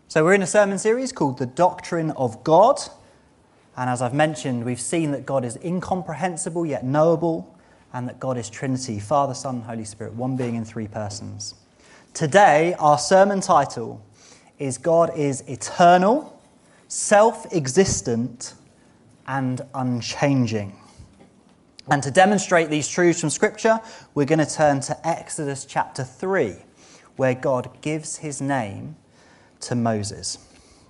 So we're in a sermon series called The Doctrine of God. And as I've mentioned, we've seen that God is incomprehensible yet knowable, and that God is Trinity, Father, Son, and Holy Spirit, one being in three persons. Today, our sermon title is God is eternal, self-existent, and unchanging. And to demonstrate these truths from Scripture, we're going to turn to Exodus chapter 3, where God gives his name to Moses.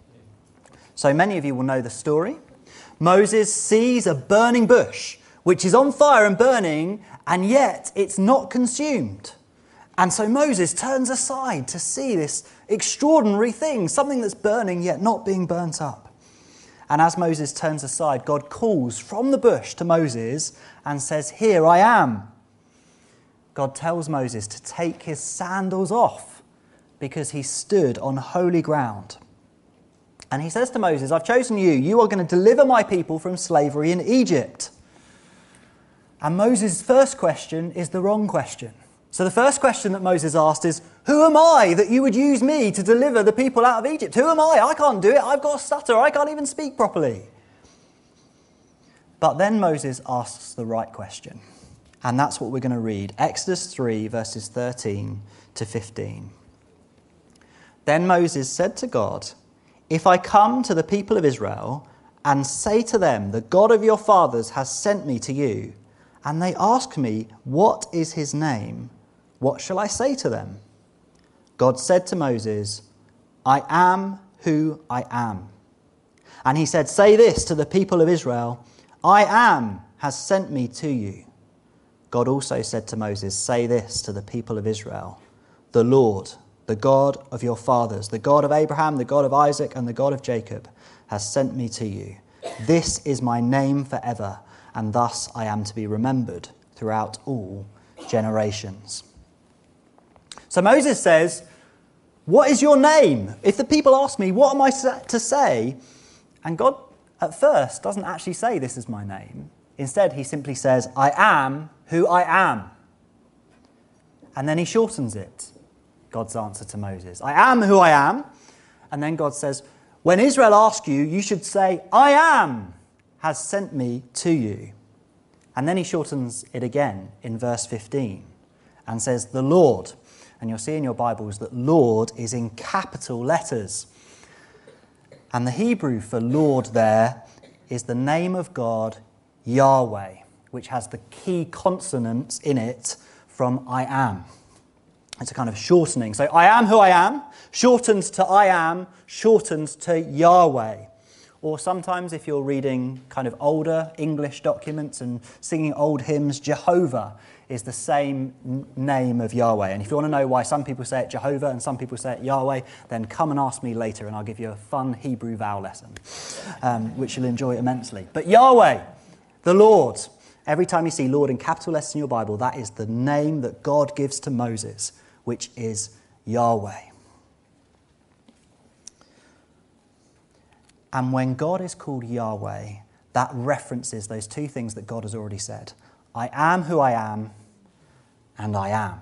So many of you will know the story. Moses sees a burning bush, which is on fire and burning, and yet it's not consumed. And so Moses turns aside to see this extraordinary thing, something that's burning yet not being burnt up. And as Moses turns aside, God calls from the bush to Moses and says, "Here I am." God tells Moses to take his sandals off because he stood on holy ground. And he says to Moses, "I've chosen you. You are going to deliver my people from slavery in Egypt." And Moses' first question is the wrong question. So the first question that Moses asked is, "Who am I that you would use me to deliver the people out of Egypt? Who am I? I can't do it. I've got a stutter. I can't even speak properly." But then Moses asks the right question. And that's what we're going to read. Exodus 3, verses 13 to 15. Then Moses said to God, "If I come to the people of Israel and say to them, 'The God of your fathers has sent me to you,' and they ask me, 'What is his name?' what shall I say to them?" God said to Moses, "I am who I am." And he said, "Say this to the people of Israel, 'I am has sent me to you.'" God also said to Moses, "Say this to the people of Israel, 'The Lord, the God of your fathers, the God of Abraham, the God of Isaac, and the God of Jacob, has sent me to you. This is my name forever, and thus I am to be remembered throughout all generations." So Moses says, "What is your name? If the people ask me, what am I to say?" And God at first doesn't actually say, "This is my name." Instead, he simply says, "I am who I am." And then he shortens it. God's answer to Moses, "I am who I am." And then God says, "When Israel asks you, you should say, 'I am has sent me to you.'" And then he shortens it again in verse 15 and says, "The Lord." And you'll see in your Bibles that Lord is in capital letters. And the Hebrew for Lord there is the name of God, Yahweh, which has the key consonants in it from I am. It's a kind of shortening. So I am who I am, shortens to I am, shortens to Yahweh. Or sometimes if you're reading kind of older English documents and singing old hymns, Jehovah is the same name of Yahweh. And if you want to know why some people say it Jehovah and some people say it Yahweh, then come and ask me later and I'll give you a fun Hebrew vowel lesson, which you'll enjoy immensely. But Yahweh, the Lord, every time you see Lord in capital letters in your Bible, that is the name that God gives to Moses, which is Yahweh. And when God is called Yahweh, that references those two things that God has already said. I am who I am, and I am.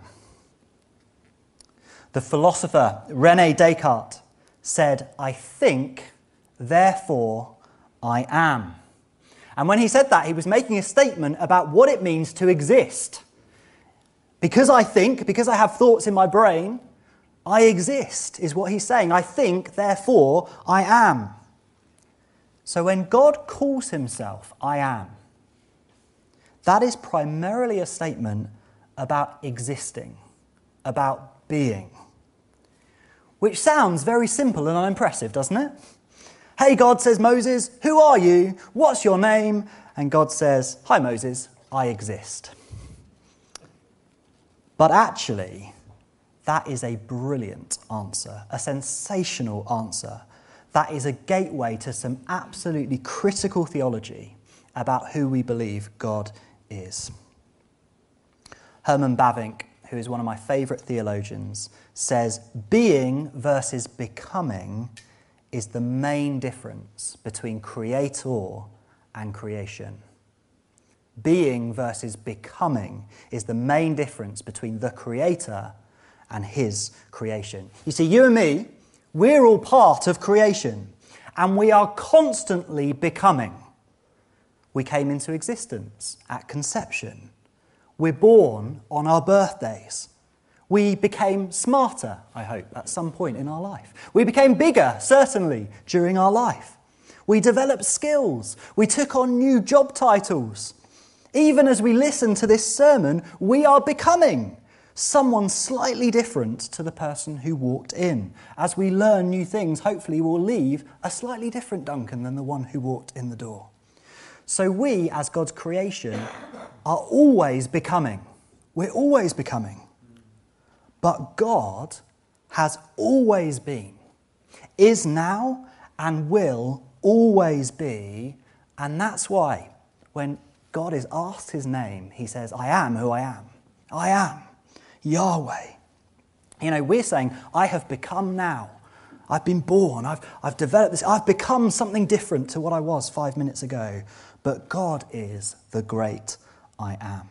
The philosopher René Descartes said, "I think, therefore I am." And when he said that, he was making a statement about what it means to exist. Because I think, because I have thoughts in my brain, I exist, is what he's saying. I think, therefore I am. So when God calls himself I am, that is primarily a statement about existing, about being. Which sounds very simple and unimpressive, doesn't it? Hey, God, says Moses, "Who are you? What's your name?" And God says, "Hi, Moses, I exist." But actually, that is a brilliant answer, a sensational answer. That is a gateway to some absolutely critical theology about who we believe God is. Herman Bavinck, who is one of my favourite theologians, says being versus becoming is the main difference between creator and creation. Being versus becoming is the main difference between the Creator and his creation. You see, you and me, We're all part of creation, and we are constantly becoming. We came into existence at conception. We're born on our birthdays. We became smarter, I hope, at some point in our life. We became bigger, certainly, during our life. We developed skills. We took on new job titles. Even as we listen to this sermon, we are becoming someone slightly different to the person who walked in. As we learn new things, hopefully we'll leave a slightly different Duncan than the one who walked in the door. So we, as God's creation, are always becoming. We're always becoming. But God has always been, is now, and will always be. And that's why when God is asked his name, he says, I am who I am. I am Yahweh. You know, we're saying, I have become now. I've been born. I've developed this. I've become something different to what I was 5 minutes ago. But God is the great I am.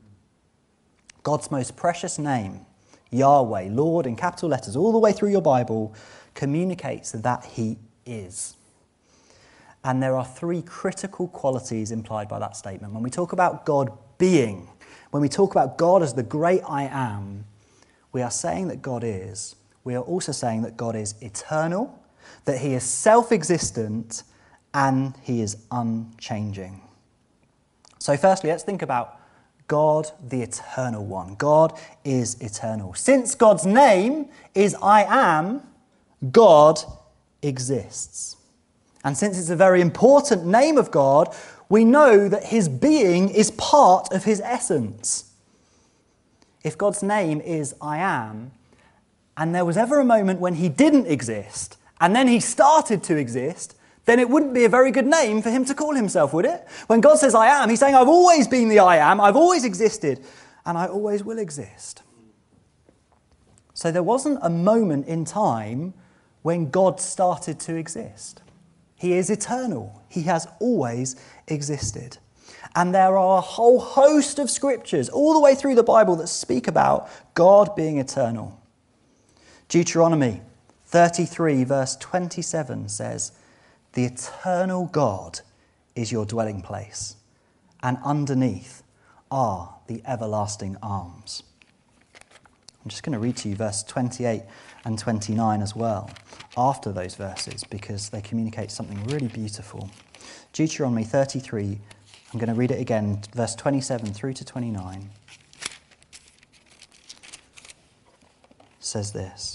God's most precious name, Yahweh, Lord in capital letters, all the way through your Bible, communicates that he is. And there are 3 critical qualities implied by that statement. When we talk about God being, when we talk about God as the great I am, we are saying that God is. We are also saying that God is eternal, that he is self-existent, and he is unchanging. So firstly, let's think about God, the eternal one. God is eternal. Since God's name is I am, God exists. And since it's a very important name of God, we know that his being is part of his essence. If God's name is I am, and there was ever a moment when he didn't exist, and then he started to exist, then it wouldn't be a very good name for him to call himself, would it? When God says I am, he's saying I've always been the I am, I've always existed, and I always will exist. So there wasn't a moment in time when God started to exist. He is eternal. He has always existed. And there are a whole host of scriptures all the way through the Bible that speak about God being eternal. Deuteronomy 33 verse 27 says, "The eternal God is your dwelling place, and underneath are the everlasting arms." I'm just going to read to you verse 28 and 29 as well, after those verses, because they communicate something really beautiful. Deuteronomy 33, I'm going to read it again, verse 27 through to 29. Says this.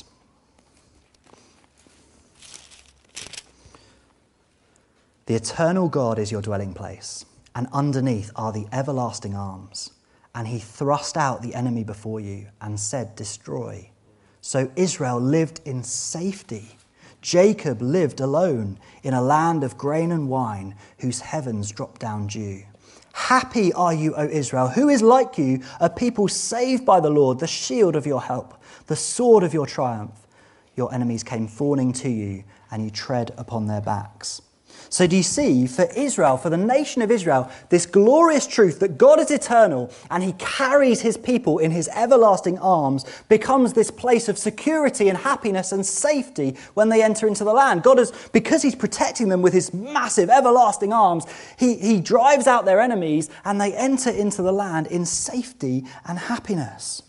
"The eternal God is your dwelling place, and underneath are the everlasting arms. And he thrust out the enemy before you and said, 'Destroy.' So Israel lived in safety. Jacob lived alone in a land of grain and wine, whose heavens dropped down dew. Happy are you, O Israel, who is like you, a people saved by the Lord, the shield of your help, the sword of your triumph. Your enemies came fawning to you, and you tread upon their backs." So do you see, for Israel, for the nation of Israel, this glorious truth that God is eternal and he carries his people in his everlasting arms becomes this place of security and happiness and safety when they enter into the land. God is, because he's protecting them with his massive everlasting arms, he drives out their enemies and they enter into the land in safety and happiness.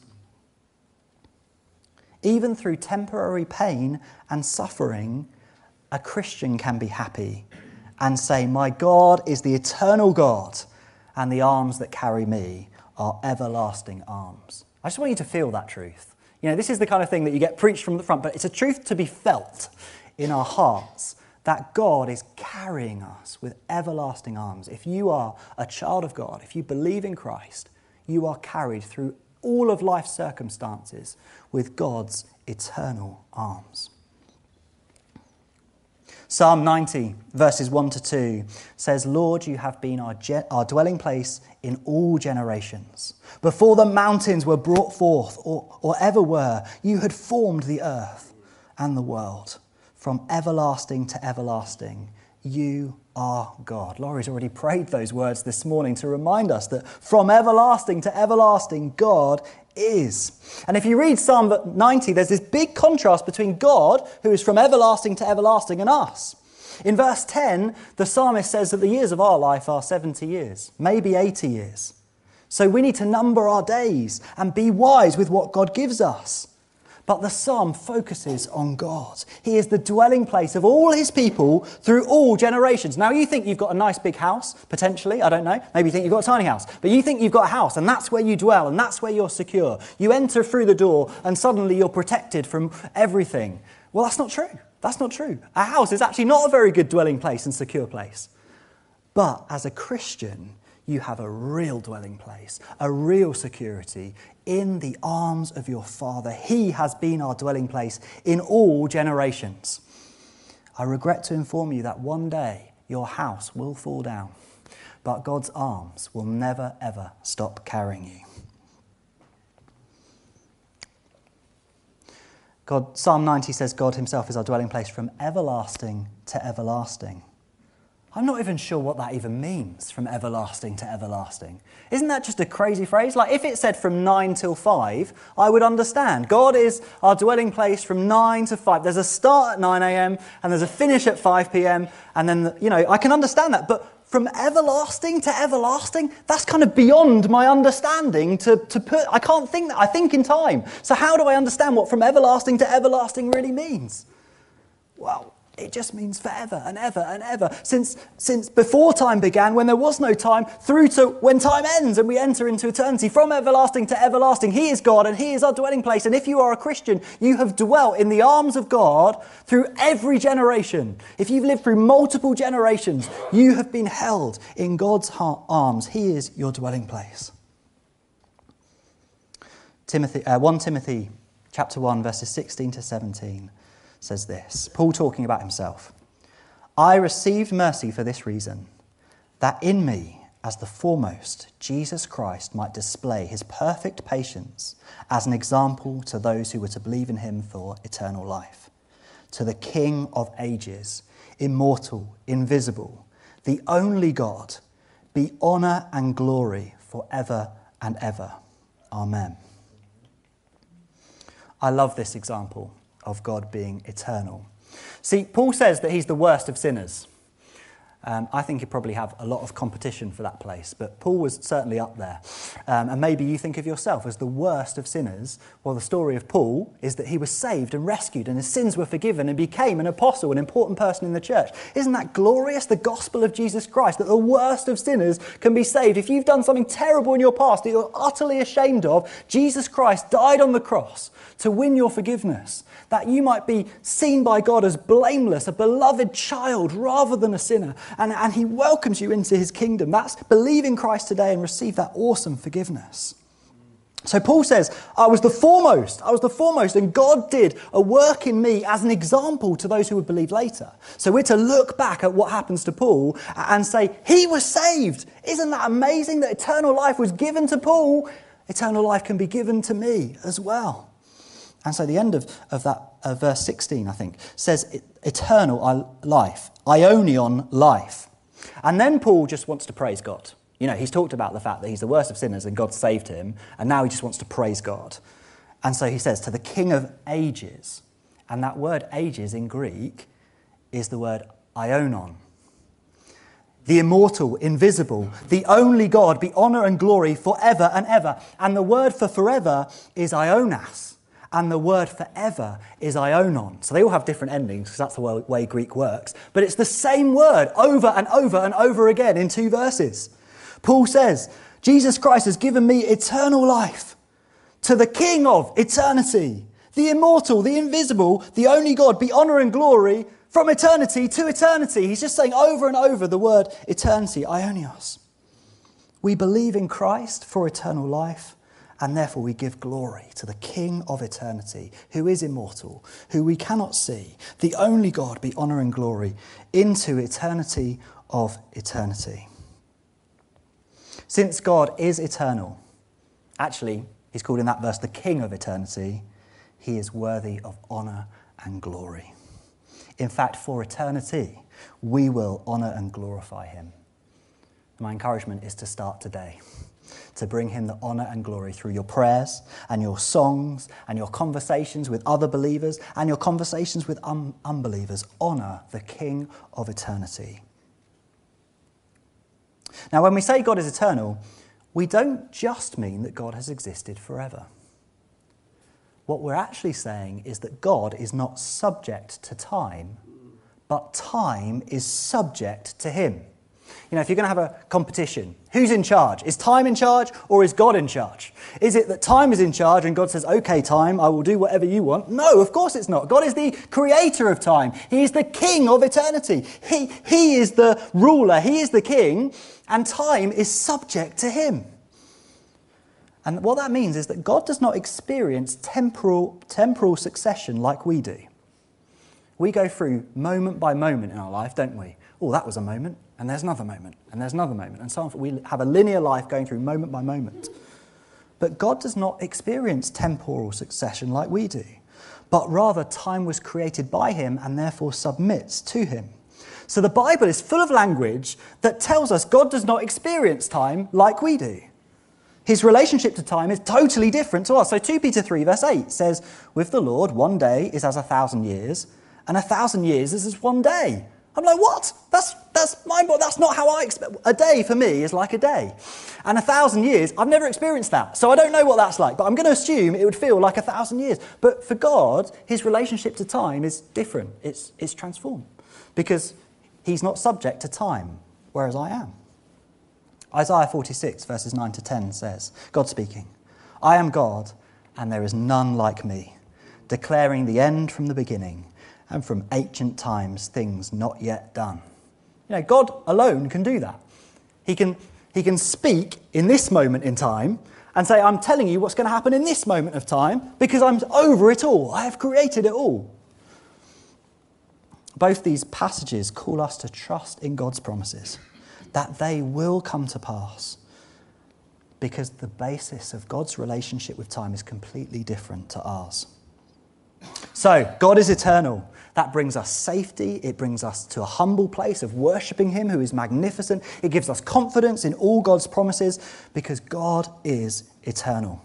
Even through temporary pain and suffering, a Christian can be happy and say, "My God is the eternal God, and the arms that carry me are everlasting arms." I just want you to feel that truth. You know, this is the kind of thing that you get preached from the front, but it's a truth to be felt in our hearts, that God is carrying us with everlasting arms. If you are a child of God, if you believe in Christ, you are carried through all of life's circumstances with God's eternal arms. Psalm 90, verses 1 to 2 says, "Lord, you have been our dwelling place in all generations. Before the mountains were brought forth or ever were, you had formed the earth and the world. From everlasting to everlasting, you are God." Laurie's already prayed those words this morning to remind us that from everlasting to everlasting, God is. And if you read Psalm 90, there's this big contrast between God, who is from everlasting to everlasting, and us. In verse 10, the psalmist says that the years of our life are 70 years, maybe 80 years. So we need to number our days and be wise with what God gives us. But the psalm focuses on God. He is the dwelling place of all his people through all generations. Now you think you've got a nice big house, potentially, I don't know. Maybe you think you've got a tiny house. But you think you've got a house and that's where you dwell and that's where you're secure. You enter through the door and suddenly you're protected from everything. Well, that's not true. That's not true. A house is actually not a very good dwelling place and secure place. But as a Christian, you have a real dwelling place, a real security in the arms of your Father. He has been our dwelling place in all generations. I regret to inform you that one day your house will fall down, but God's arms will never, ever stop carrying you. Psalm 90 says God himself is our dwelling place from everlasting to everlasting. I'm not even sure what that even means, from everlasting to everlasting. Isn't that just a crazy phrase? Like, if it said from 9 till 5, I would understand. God is our dwelling place from 9 to 5. There's a start at 9 a.m. and there's a finish at 5 p.m. And then, I can understand that. But from everlasting to everlasting, that's kind of beyond my understanding to put. I can't think that. I think in time. So how do I understand what from everlasting to everlasting really means? Well, it just means forever and ever and ever. Since before time began, when there was no time, through to when time ends and we enter into eternity. From everlasting to everlasting, he is God and he is our dwelling place. And if you are a Christian, you have dwelt in the arms of God through every generation. If you've lived through multiple generations, you have been held in God's arms. He is your dwelling place. 1 Timothy chapter 1, verses 16 to 17. Says this, Paul talking about himself. I received mercy for this reason, that in me, as the foremost, Jesus Christ might display his perfect patience as an example to those who were to believe in him for eternal life. To the King of ages, immortal, invisible, the only God, be honour and glory forever and ever. Amen. I love this example of God being eternal. See, Paul says that he's the worst of sinners. I think he'd probably have a lot of competition for that place, but Paul was certainly up there. And maybe you think of yourself as the worst of sinners. Well, the story of Paul is that he was saved and rescued and his sins were forgiven and became an apostle, an important person in the church. Isn't that glorious? The gospel of Jesus Christ, that the worst of sinners can be saved. If you've done something terrible in your past that you're utterly ashamed of, Jesus Christ died on the cross to win your forgiveness, that you might be seen by God as blameless, a beloved child rather than a sinner. And he welcomes you into his kingdom. That's believe in Christ today and receive that awesome forgiveness. So Paul says, I was the foremost, and God did a work in me as an example to those who would believe later. So we're to look back at what happens to Paul and say, he was saved. Isn't that amazing that eternal life was given to Paul? Eternal life can be given to me as well. And so the end of that verse 16, I think, says eternal life, Ionion life. And then Paul just wants to praise God. He's talked about the fact that he's the worst of sinners and God saved him, and now he just wants to praise God. And so he says, to the King of ages, and that word ages in Greek is the word Ionon. The immortal, invisible, the only God, be honour and glory forever and ever. And the word for forever is Ionas. And the word forever is Ionon. So they all have different endings because that's the way Greek works. But it's the same word over and over and over again in 2 verses. Paul says, Jesus Christ has given me eternal life. To the King of eternity, the immortal, the invisible, the only God, be honour and glory from eternity to eternity. He's just saying over and over the word eternity, Ionios. We believe in Christ for eternal life. And therefore we give glory to the King of eternity, who is immortal, who we cannot see, the only God, be honour and glory into eternity of eternity. Since God is eternal, actually, he's called in that verse the King of eternity, he is worthy of honour and glory. In fact, for eternity, we will honour and glorify him. My encouragement is to start today, to bring him the honour and glory through your prayers and your songs and your conversations with other believers and your conversations with unbelievers. Honour the King of eternity. Now, when we say God is eternal, we don't just mean that God has existed forever. What we're actually saying is that God is not subject to time, but time is subject to him. You know, if you're going to have a competition, who's in charge? Is time in charge or is God in charge? Is it that time is in charge and God says, okay, time, I will do whatever you want? No, of course it's not. God is the creator of time. He is the king of eternity. He is the ruler. He is the king, and time is subject to him. And what that means is that God does not experience temporal succession like we do. We go through moment by moment in our life, don't we? Oh, that was a moment, and there's another moment, and there's another moment, and so on. We have a linear life going through moment by moment. But God does not experience temporal succession like we do, but rather time was created by him and therefore submits to him. So the Bible is full of language that tells us God does not experience time like we do. His relationship to time is totally different to us. So 2 Peter 3 verse 8 says, with the Lord, one day is as 1,000 years, and 1,000 years is as one day. I'm like, what? That's mind-boggling. That's not how I expect. A day for me is like a day. And 1,000 years, I've never experienced that. So I don't know what that's like, but I'm going to assume it would feel like 1,000 years. But for God, his relationship to time is different. It's transformed. Because he's not subject to time, whereas I am. Isaiah 46 verses 9 to 10 says, God speaking, I am God, and there is none like me, declaring the end from the beginning, and from ancient times things not yet done. You know, God alone can do that. He can speak in this moment in time and say, I'm telling you what's going to happen in this moment of time because I'm over it all. I have created it all. Both these passages call us to trust in God's promises, that they will come to pass, because the basis of God's relationship with time is completely different to ours. So, God is eternal. That brings us safety. It brings us to a humble place of worshipping him who is magnificent. It gives us confidence in all God's promises because God is eternal.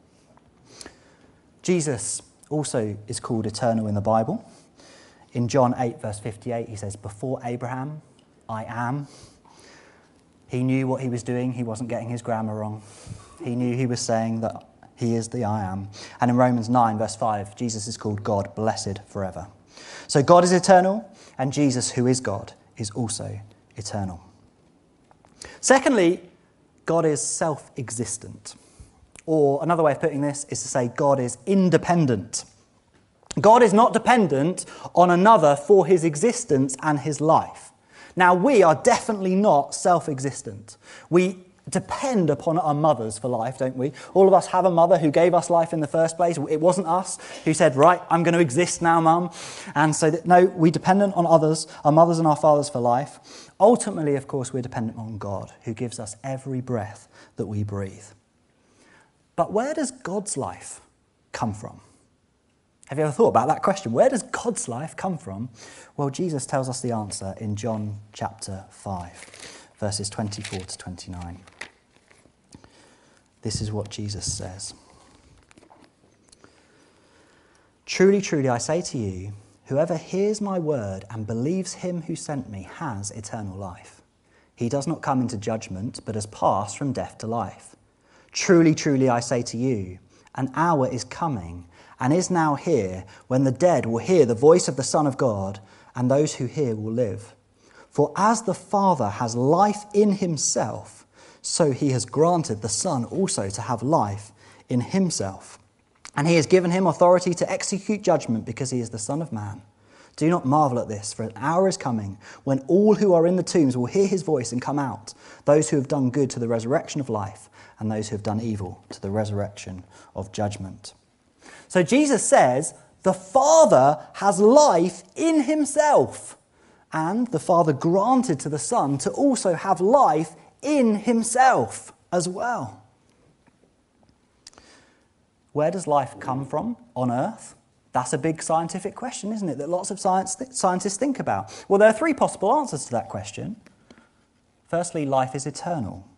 Jesus also is called eternal in the Bible. In John 8 verse 58 he says, before Abraham, I am. He knew what he was doing. He wasn't getting his grammar wrong. He knew he was saying that he is the I am. And in Romans 9 verse 5, Jesus is called God, blessed forever. So God is eternal, and Jesus, who is God, is also eternal. Secondly, God is self-existent. Or another way of putting this is to say God is independent. God is not dependent on another for his existence and his life. Now, we are definitely not self-existent. We depend upon our mothers for life, don't we? All of us have a mother who gave us life in the first place. It wasn't us who said, right, I'm going to exist now, Mum. And so, no, we're dependent on others, our mothers and our fathers for life. Ultimately, of course, we're dependent on God, who gives us every breath that we breathe. But where does God's life come from? Have you ever thought about that question? Where does God's life come from? Well, Jesus tells us the answer in John chapter 5, verses 24 to 29. This is what Jesus says. Truly, truly, I say to you, whoever hears my word and believes him who sent me has eternal life. He does not come into judgment, but has passed from death to life. Truly, truly, I say to you, an hour is coming and is now here when the dead will hear the voice of the Son of God, and those who hear will live. For as the Father has life in himself, so he has granted the Son also to have life in himself. And he has given him authority to execute judgment because he is the Son of Man. Do not marvel at this, for an hour is coming when all who are in the tombs will hear his voice and come out, those who have done good to the resurrection of life, and those who have done evil to the resurrection of judgment. So Jesus says the Father has life in himself, and the Father granted to the Son to also have life in himself as well. Where does life come from on earth? That's a big scientific question, isn't it, that lots of scientists think about. Well, there are three possible answers to that question. Firstly, life is eternal.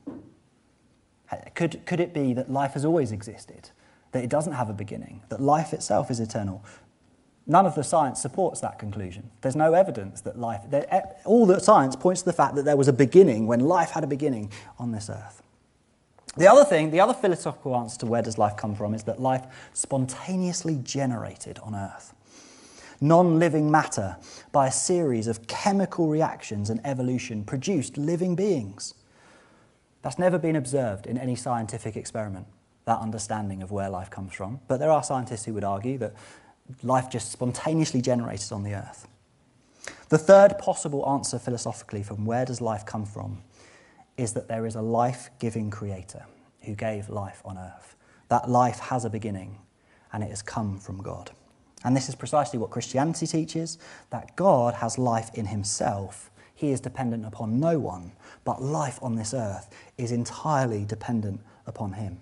Could it be that life has always existed, that it doesn't have a beginning, that life itself is eternal? None of the science supports that conclusion. There's no evidence that all the science points to the fact that there was a beginning when life had a beginning on this earth. The other philosophical answer to where does life come from is that life spontaneously generated on earth. Non-living matter, by a series of chemical reactions and evolution, produced living beings. That's never been observed in any scientific experiment, that understanding of where life comes from. But there are scientists who would argue that life just spontaneously generated on the earth. The third possible answer philosophically from where does life come from is that there is a life-giving creator who gave life on earth. That life has a beginning, and it has come from God. And this is precisely what Christianity teaches, that God has life in himself. He is dependent upon no one, but life on this earth is entirely dependent upon him.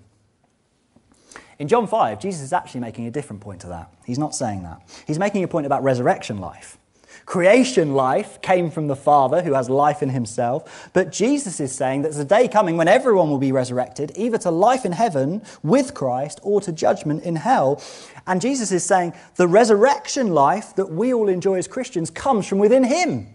In John 5, Jesus is actually making a different point to that. He's not saying that. He's making a point about resurrection life. Creation life came from the Father, who has life in himself, but Jesus is saying that there's a day coming when everyone will be resurrected, either to life in heaven with Christ or to judgment in hell. And Jesus is saying the resurrection life that we all enjoy as Christians comes from within him.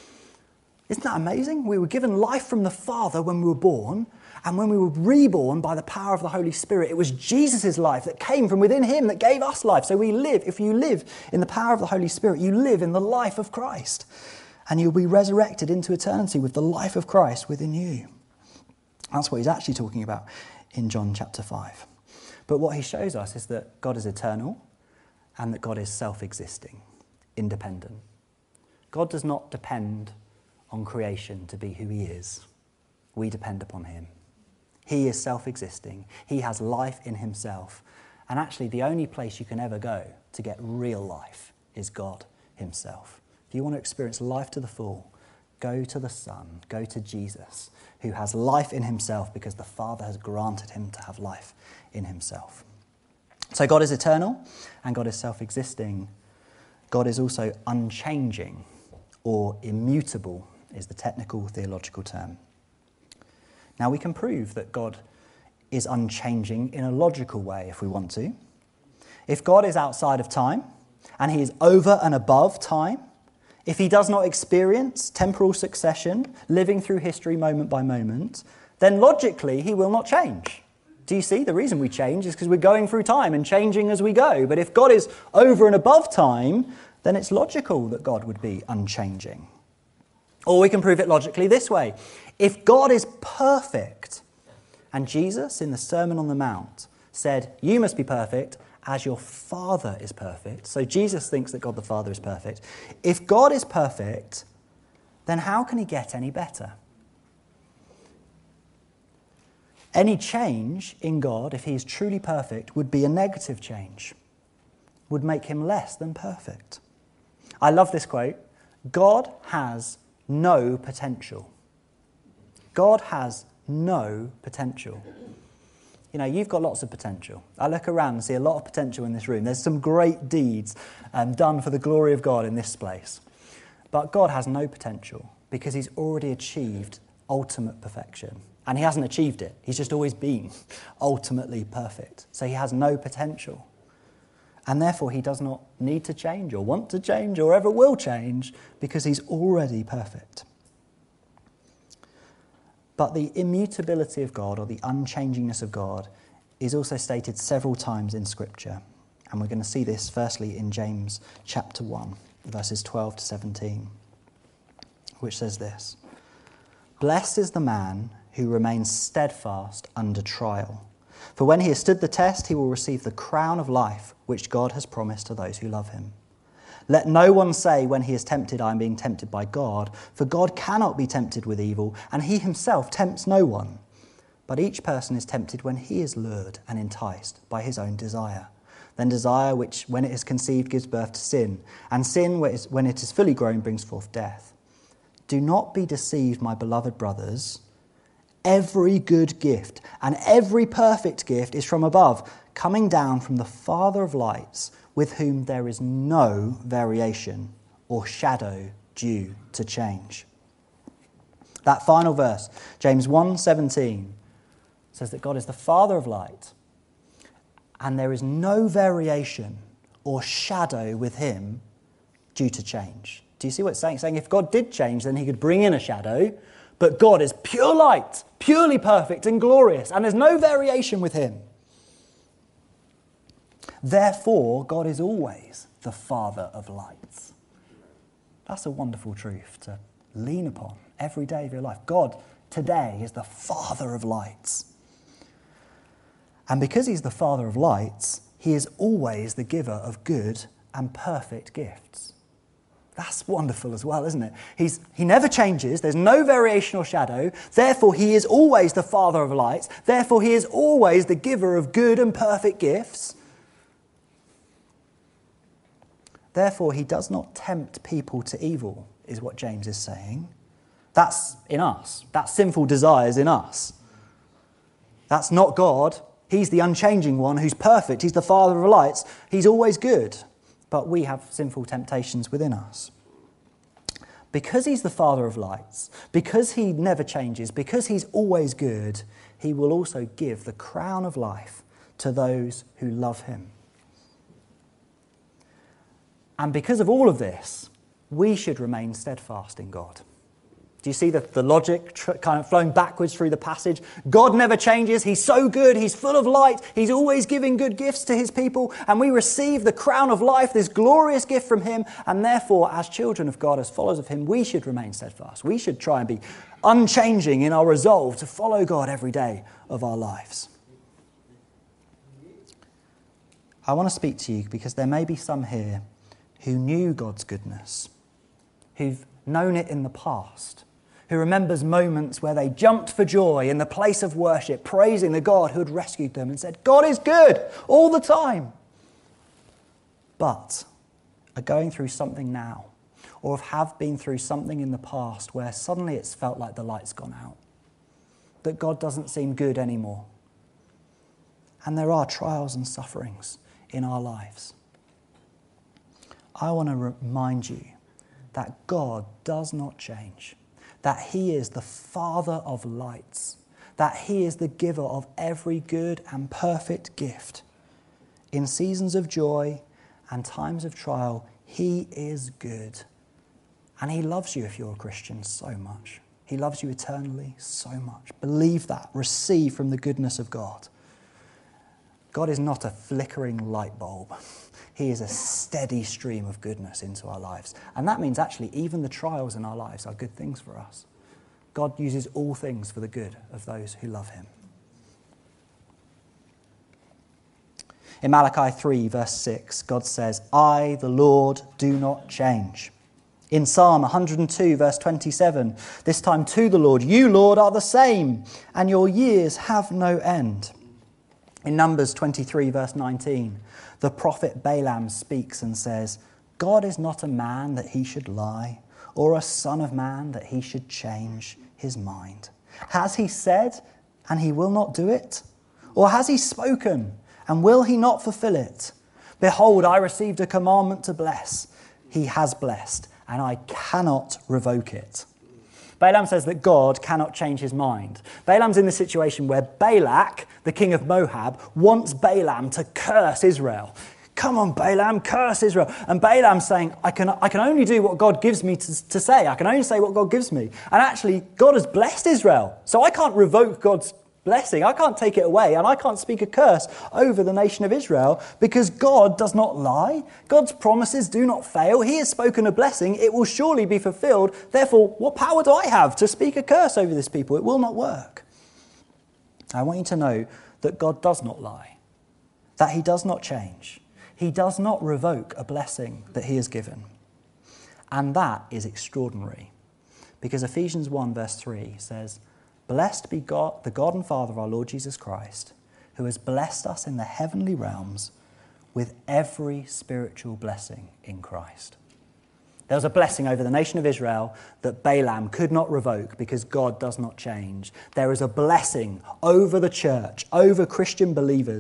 Isn't that amazing? We were given life from the Father when we were born, and when we were reborn by the power of the Holy Spirit, it was Jesus' life that came from within him that gave us life. So if you live in the power of the Holy Spirit, you live in the life of Christ. And you'll be resurrected into eternity with the life of Christ within you. That's what he's actually talking about in John chapter 5. But what he shows us is that God is eternal and that God is self-existing, independent. God does not depend on creation to be who he is. We depend upon him. He is self-existing. He has life in himself. And actually, the only place you can ever go to get real life is God himself. If you want to experience life to the full, go to the Son, go to Jesus, who has life in himself because the Father has granted him to have life in himself. So God is eternal and God is self-existing. God is also unchanging, or immutable is the technical theological term. Now, we can prove that God is unchanging in a logical way if we want to. If God is outside of time, and he is over and above time, if he does not experience temporal succession, living through history moment by moment, then logically he will not change. Do you see? The reason we change is because we're going through time and changing as we go. But if God is over and above time, then it's logical that God would be unchanging. Or we can prove it logically this way. If God is perfect, and Jesus in the Sermon on the Mount said, you must be perfect as your Father is perfect. So Jesus thinks that God the Father is perfect. If God is perfect, then how can he get any better? Any change in God, if he is truly perfect, would be a negative change, would make him less than perfect. I love this quote. God has no potential. God has no potential. You know, you've got lots of potential. I look around and see a lot of potential in this room. There's some great deeds done for the glory of God in this place. But God has no potential because he's already achieved ultimate perfection. And he hasn't achieved it. He's just always been ultimately perfect. So he has no potential. And therefore he does not need to change or want to change or ever will change because he's already perfect. But the immutability of God, or the unchangingness of God, is also stated several times in Scripture. And we're going to see this firstly in James chapter 1, verses 12 to 17, which says this: "Blessed is the man who remains steadfast under trial. For when he has stood the test, he will receive the crown of life which God has promised to those who love him. Let no one say when he is tempted, I am being tempted by God, for God cannot be tempted with evil, and he himself tempts no one. But each person is tempted when he is lured and enticed by his own desire. Then desire, which when it is conceived gives birth to sin, and sin, when it is fully grown, brings forth death. Do not be deceived, my beloved brothers. Every good gift and every perfect gift is from above, coming down from the Father of lights, with whom there is no variation or shadow due to change." That final verse, James 1:17, says that God is the Father of light, and there is no variation or shadow with him due to change. Do you see what it's saying? It's saying if God did change, then he could bring in a shadow, but God is pure light, purely perfect and glorious, and there's no variation with him. Therefore, God is always the Father of lights. That's a wonderful truth to lean upon every day of your life. God today is the Father of lights. And because he's the Father of lights, he is always the giver of good and perfect gifts. That's wonderful as well, isn't it? He never changes. There's no variation or shadow. Therefore, he is always the Father of lights. Therefore, he is always the giver of good and perfect gifts. Therefore, he does not tempt people to evil, is what James is saying. That's in us. That sinful desire is in us. That's not God. He's the unchanging one who's perfect. He's the Father of lights. He's always good. But we have sinful temptations within us. Because he's the Father of lights, because he never changes, because he's always good, he will also give the crown of life to those who love him. And because of all of this, we should remain steadfast in God. Do you see the logic kind of flowing backwards through the passage? God never changes. He's so good. He's full of light. He's always giving good gifts to his people. And we receive the crown of life, this glorious gift from him. And therefore, as children of God, as followers of him, we should remain steadfast. We should try and be unchanging in our resolve to follow God every day of our lives. I want to speak to you because there may be some here who knew God's goodness, who've known it in the past, who remembers moments where they jumped for joy in the place of worship, praising the God who had rescued them and said, God is good all the time, but are going through something now, or have been through something in the past where suddenly it's felt like the light's gone out, that God doesn't seem good anymore. And there are trials and sufferings in our lives. I want to remind you that God does not change, that he is the Father of lights, that he is the giver of every good and perfect gift. In seasons of joy and times of trial, he is good. And he loves you if you're a Christian so much. He loves you eternally so much. Believe that. Receive from the goodness of God. God is not a flickering light bulb. He is a steady stream of goodness into our lives. And that means actually even the trials in our lives are good things for us. God uses all things for the good of those who love him. In Malachi 3, verse 6, God says, I, the Lord, do not change. In Psalm 102, verse 27, this time to the Lord, you, Lord, are the same, and your years have no end. In Numbers 23, verse 19, the prophet Balaam speaks and says, God is not a man that he should lie, or a son of man that he should change his mind. Has he said, and he will not do it? Or has he spoken, and will he not fulfill it? Behold, I received a commandment to bless. He has blessed, and I cannot revoke it. Balaam says that God cannot change his mind. Balaam's in the situation where Balak, the king of Moab, wants Balaam to curse Israel. Come on, Balaam, curse Israel. And Balaam's saying, I can only do what God gives me to say. I can only say what God gives me. And actually, God has blessed Israel. So I can't revoke God's blessing. I can't take it away, and I can't speak a curse over the nation of Israel because God does not lie. God's promises do not fail. He has spoken a blessing. It will surely be fulfilled. Therefore, what power do I have to speak a curse over this people? It will not work. I want you to know that God does not lie, that he does not change. He does not revoke a blessing that he has given. And that is extraordinary because Ephesians 1 verse 3 says, Blessed be God, the God and Father of our Lord Jesus Christ, who has blessed us in the heavenly realms with every spiritual blessing in Christ. There was a blessing over the nation of Israel that Balaam could not revoke because God does not change. There is a blessing over the church, over Christian believers,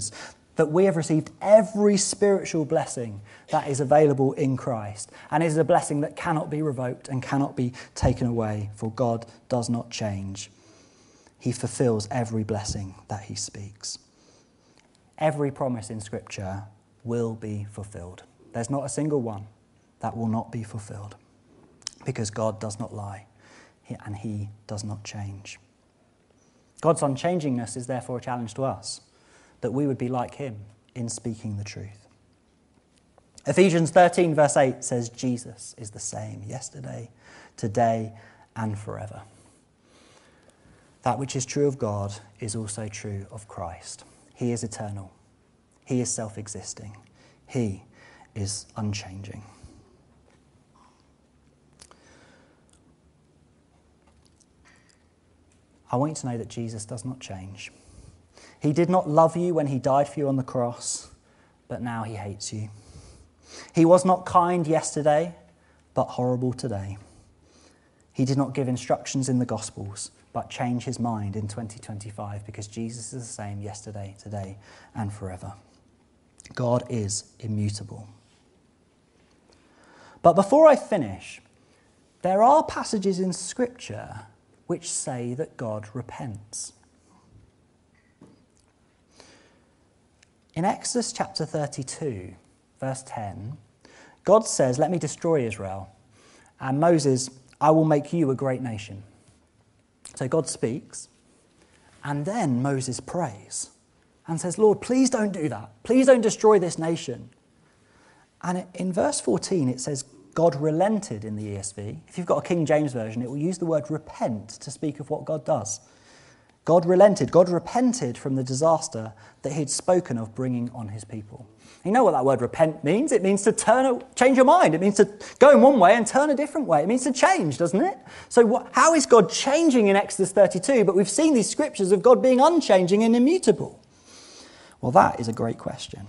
that we have received every spiritual blessing that is available in Christ. And it is a blessing that cannot be revoked and cannot be taken away, for God does not change. He fulfills every blessing that he speaks. Every promise in Scripture will be fulfilled. There's not a single one that will not be fulfilled, because God does not lie and he does not change. God's unchangingness is therefore a challenge to us, that we would be like him in speaking the truth. Ephesians 13 verse 8 says Jesus is the same yesterday, today, and forever. That which is true of God is also true of Christ. He is eternal. He is self-existing. He is unchanging. I want you to know that Jesus does not change. He did not love you when he died for you on the cross, but now he hates you. He was not kind yesterday, but horrible today. He did not give instructions in the Gospels, but change his mind in 2025, because Jesus is the same yesterday, today, and forever. God is immutable. But before I finish, there are passages in Scripture which say that God repents. In Exodus chapter 32, verse 10, God says, "Let me destroy Israel, and Moses, I will make you a great nation." So God speaks, and then Moses prays and says, "Lord, please don't do that. Please don't destroy this nation." And in verse 14, it says, God relented in the ESV. If you've got a King James version, it will use the word repent to speak of what God does. God relented. God repented from the disaster that he'd spoken of bringing on his people. You know what that word repent means? It means to change your mind. It means to go in one way and turn a different way. It means to change, doesn't it? So how is God changing in Exodus 32? But we've seen these scriptures of God being unchanging and immutable. Well, that is a great question.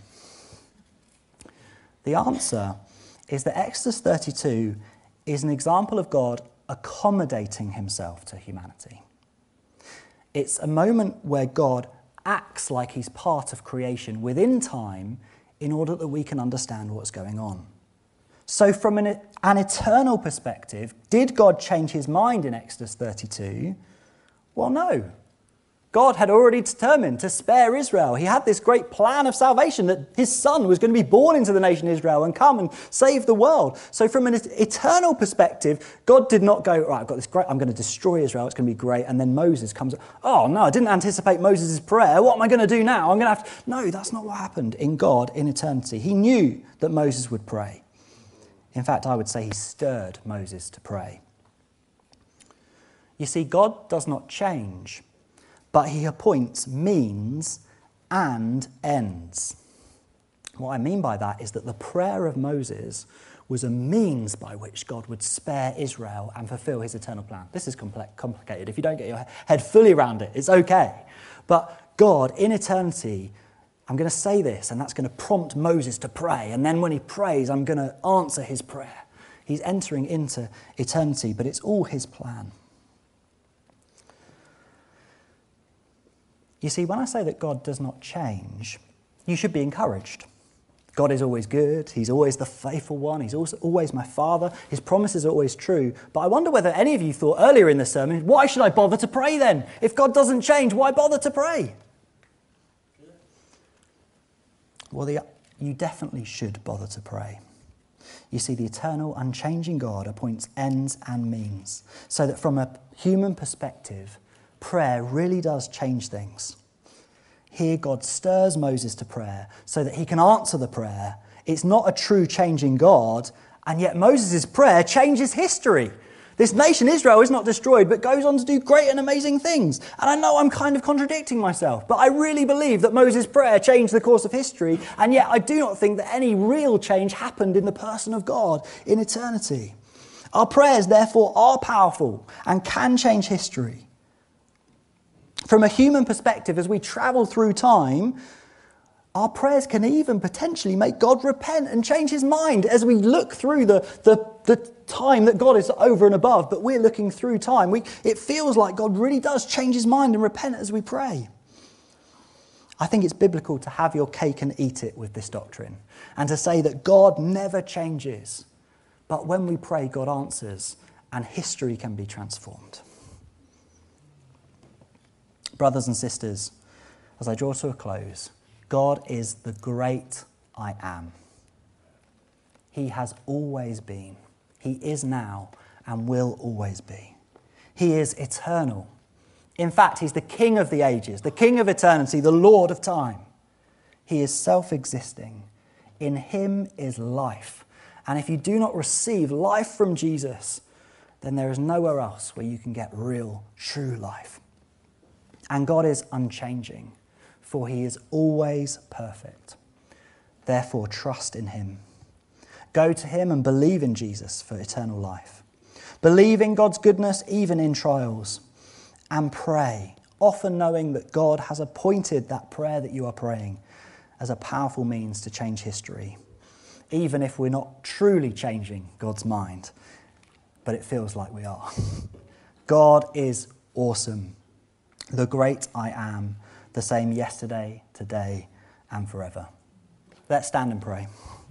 The answer is that Exodus 32 is an example of God accommodating himself to humanity. It's a moment where God acts like he's part of creation within time in order that we can understand what's going on. So from an eternal perspective, did God change his mind in Exodus 32? Well, no. God had already determined to spare Israel. He had this great plan of salvation that his son was going to be born into the nation Israel and come and save the world. So from an eternal perspective, God did not go, right, I've got this great, I'm going to destroy Israel, it's going to be great. And then Moses comes, oh no, I didn't anticipate Moses' prayer. What am I going to do now? I'm going to have to... No, that's not what happened in God in eternity. He knew that Moses would pray. In fact, I would say he stirred Moses to pray. You see, God does not change, but he appoints means and ends. What I mean by that is that the prayer of Moses was a means by which God would spare Israel and fulfill his eternal plan. This is complicated. If you don't get your head fully around it, it's okay. But God, in eternity, I'm going to say this, and that's going to prompt Moses to pray. And then when he prays, I'm going to answer his prayer. He's entering into eternity, but it's all his plan. You see, when I say that God does not change, you should be encouraged. God is always good. He's always the faithful one. He's also always my Father. His promises are always true. But I wonder whether any of you thought earlier in the sermon, why should I bother to pray then? If God doesn't change, why bother to pray? Well, you definitely should bother to pray. You see, the eternal, unchanging God appoints ends and means, so that from a human perspective, prayer really does change things. Here God stirs Moses to prayer so that he can answer the prayer. It's not a true changing God, and yet Moses' prayer changes history. This nation, Israel, is not destroyed, but goes on to do great and amazing things. And I know I'm kind of contradicting myself, but I really believe that Moses' prayer changed the course of history, and yet I do not think that any real change happened in the person of God in eternity. Our prayers, therefore, are powerful and can change history. From a human perspective, as we travel through time, our prayers can even potentially make God repent and change his mind as we look through the time that God is over and above, but we're looking through time. It feels like God really does change his mind and repent as we pray. I think it's biblical to have your cake and eat it with this doctrine and to say that God never changes, but when we pray, God answers and history can be transformed. Brothers and sisters, as I draw to a close, God is the great I am. He has always been, he is now, and will always be. He is eternal. In fact, he's the King of the ages, the King of eternity, the Lord of time. He is self-existing. In him is life. And if you do not receive life from Jesus, then there is nowhere else where you can get real, true life. And God is unchanging, for he is always perfect. Therefore, trust in him. Go to him and believe in Jesus for eternal life. Believe in God's goodness even in trials. And pray, often knowing that God has appointed that prayer that you are praying as a powerful means to change history, even if we're not truly changing God's mind, but it feels like we are. God is awesome, the great I am, the same yesterday, today, and forever. Let's stand and pray.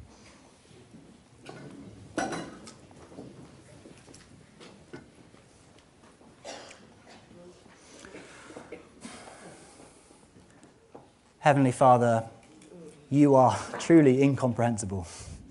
Heavenly Father, you are truly incomprehensible.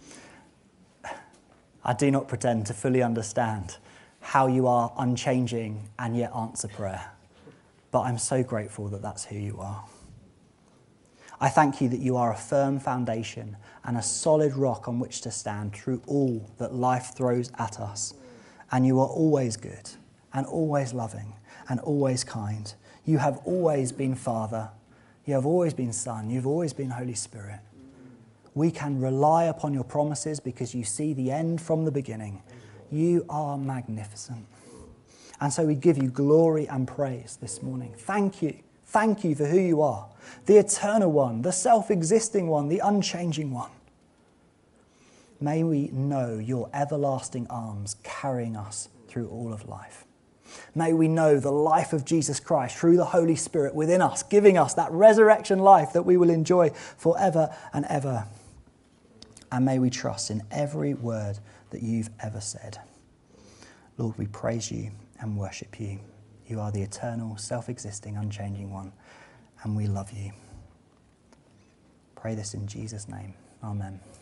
I do not pretend to fully understand how you are unchanging and yet answer prayer, but I'm so grateful that that's who you are. I thank you that you are a firm foundation and a solid rock on which to stand through all that life throws at us, and you are always good and always loving and always kind. You have always been Father. You have always been Son. You've always been Holy Spirit. We can rely upon your promises because you see the end from the beginning. You are magnificent. And so we give you glory and praise this morning. Thank you. Thank you for who you are, the eternal one, the self-existing one, the unchanging one. May we know your everlasting arms carrying us through all of life. May we know the life of Jesus Christ through the Holy Spirit within us, giving us that resurrection life that we will enjoy forever and ever. And may we trust in every word that you've ever said. Lord, we praise you and worship you. You are the eternal, self-existing, unchanging one, and we love you. Pray this in Jesus' name. Amen.